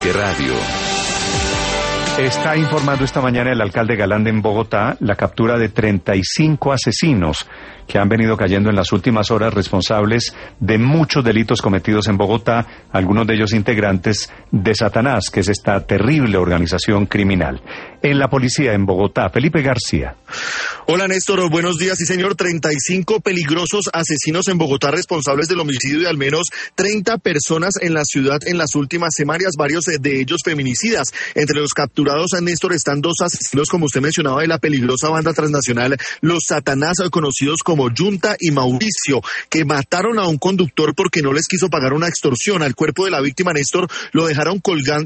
Radio. Está informando esta mañana el alcalde Galán en Bogotá la captura de 35 asesinos que han venido cayendo en las últimas horas, responsables de muchos delitos cometidos en Bogotá, algunos de ellos integrantes de Satanás, que es esta terrible organización criminal. En la policía en Bogotá, Felipe García. Hola Néstor, buenos días. Sí señor, 35 peligrosos asesinos en Bogotá responsables del homicidio de al menos 30 personas en la ciudad en las últimas semanas, varios de ellos feminicidas. Entre los capturados, Néstor, están dos asesinos, como usted mencionaba, de la peligrosa banda transnacional Los Satanás, conocidos como Yunta y Mauricio, que mataron a un conductor porque no les quiso pagar una extorsión. Al cuerpo de la víctima, Néstor, le dejaron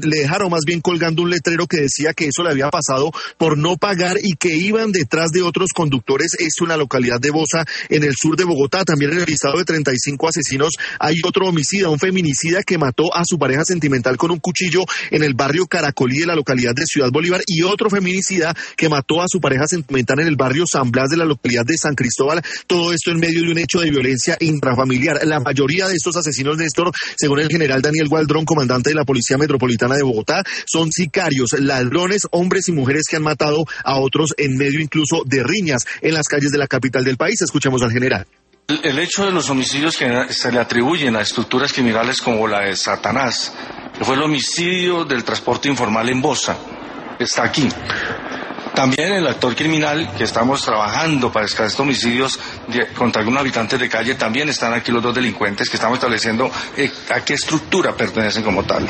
colgando un letrero que decía que eso le había pasado por no pagar y que iban detrás de otros conductores. Esto en la localidad de Bosa, en el sur de Bogotá. También en el listado de 35 asesinos hay otro homicida, un feminicida que mató a su pareja sentimental con un cuchillo en el barrio Caracolí de la localidad de Ciudad Bolívar, y otro feminicida que mató a su pareja sentimental en el barrio San Blas de la localidad de San Cristóbal. Todo esto en medio de un hecho de violencia intrafamiliar. La mayoría de estos asesinos, Néstor, según el general Daniel Gualdrón, comandante de la Policía Metropolitana de Bogotá, son sicarios, ladrones, hombres y mujeres que han matado a otros en medio incluso de riñas en las calles de la capital del país. Escuchemos al general. El hecho de los homicidios que se le atribuyen a estructuras criminales como la de Satanás, que fue el homicidio del transporte informal en Bosa, está aquí. También el actor criminal que estamos trabajando para estos homicidios contra algunos habitantes de calle, también están aquí los dos delincuentes que estamos estableciendo a qué estructura pertenecen como tal.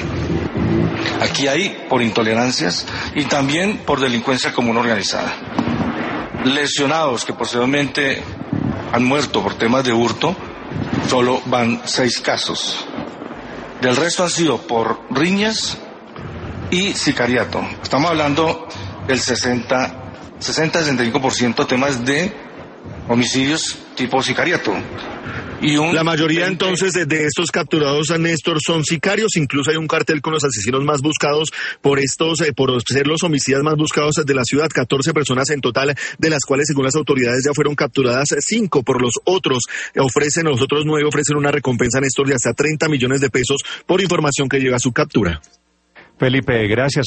Aquí hay por intolerancias y también por delincuencia común organizada. Lesionados que posteriormente han muerto por temas de hurto, solo van 6 casos. Del resto han sido por riñas y sicariato. Estamos hablando del 60-65% temas de homicidios tipo sicariato. La mayoría entonces de estos capturados, Néstor, son sicarios. Incluso hay un cartel con los asesinos más buscados por ser los homicidas más buscados de la ciudad. 14 personas en total, de las cuales, según las autoridades, ya fueron capturadas 5. Por los otros, los otros 9 ofrecen una recompensa, Néstor, de hasta 30 millones de pesos por información que llega a su captura. Felipe, gracias.